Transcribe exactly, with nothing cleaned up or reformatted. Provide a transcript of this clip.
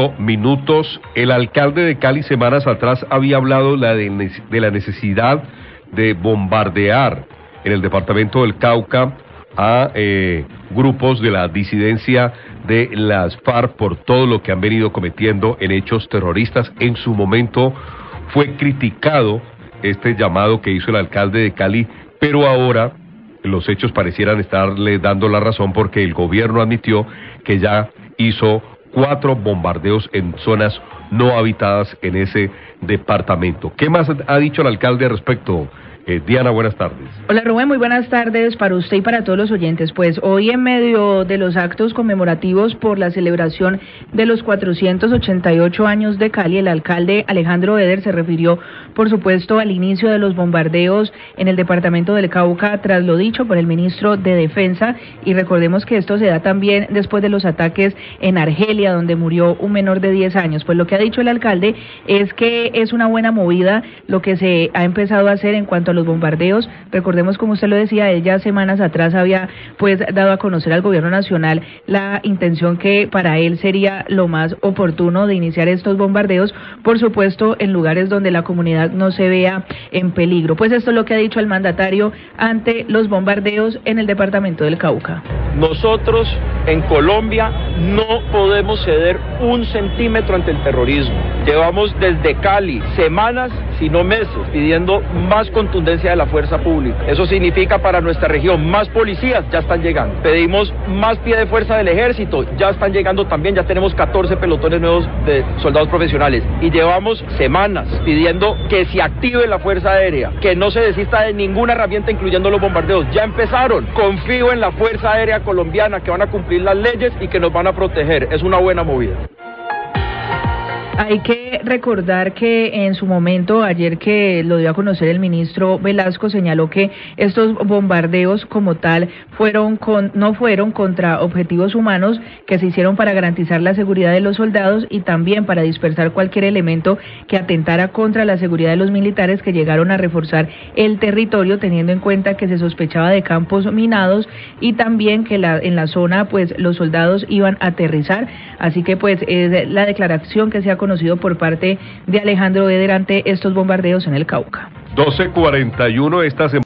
Minutos, el alcalde de Cali semanas atrás había hablado la de, de la necesidad de bombardear en el departamento del Cauca a eh, grupos de la disidencia de las FARC por todo lo que han venido cometiendo en hechos terroristas. En su momento fue criticado este llamado que hizo el alcalde de Cali, pero ahora los hechos parecieran estarle dando la razón porque el gobierno admitió que ya hizo cuatro bombardeos en zonas no habitadas en ese departamento. ¿Qué más ha dicho el alcalde al respecto? Eh, Diana, buenas tardes. Hola Rubén, muy buenas tardes para usted y para todos los oyentes. Pues hoy en medio de los actos conmemorativos por la celebración de los cuatrocientos ochenta y ocho años de Cali, el alcalde Alejandro Eder se refirió, por supuesto, al inicio de los bombardeos en el departamento del Cauca tras lo dicho por el ministro de Defensa, y recordemos que esto se da también después de los ataques en Argelia, donde murió un menor de diez años. Pues lo que ha dicho el alcalde es que es una buena movida lo que se ha empezado a hacer en cuanto a los bombardeos. Recordemos, como usted lo decía, él ya semanas atrás había pues dado a conocer al gobierno nacional la intención que para él sería lo más oportuno de iniciar estos bombardeos, por supuesto en lugares donde la comunidad no se vea en peligro. Pues esto es lo que ha dicho el mandatario ante los bombardeos en el departamento del Cauca. Nosotros en Colombia no podemos ceder un centímetro ante el terrorismo. Llevamos desde Cali semanas, si no meses, pidiendo más contundencia de la fuerza pública. Eso significa para nuestra región más policías, ya están llegando. Pedimos más pie de fuerza del ejército, ya están llegando también, ya tenemos catorce pelotones nuevos de soldados profesionales. Y llevamos semanas pidiendo que se active la fuerza aérea, que no se desista de ninguna herramienta, incluyendo los bombardeos. Ya empezaron. Confío en la fuerza aérea colombiana, que van a cumplir las leyes y que nos van a proteger. Es una buena movida. Hay que recordar que en su momento, ayer que lo dio a conocer el ministro Velasco, señaló que estos bombardeos como tal fueron con, no fueron contra objetivos humanos, que se hicieron para garantizar la seguridad de los soldados y también para dispersar cualquier elemento que atentara contra la seguridad de los militares que llegaron a reforzar el territorio, teniendo en cuenta que se sospechaba de campos minados y también que la, en la zona pues los soldados iban a aterrizar. Así que pues es la declaración que se ha conocido por parte de Alejandro Eder ante estos bombardeos en el Cauca. doce cuarenta y uno esta semana.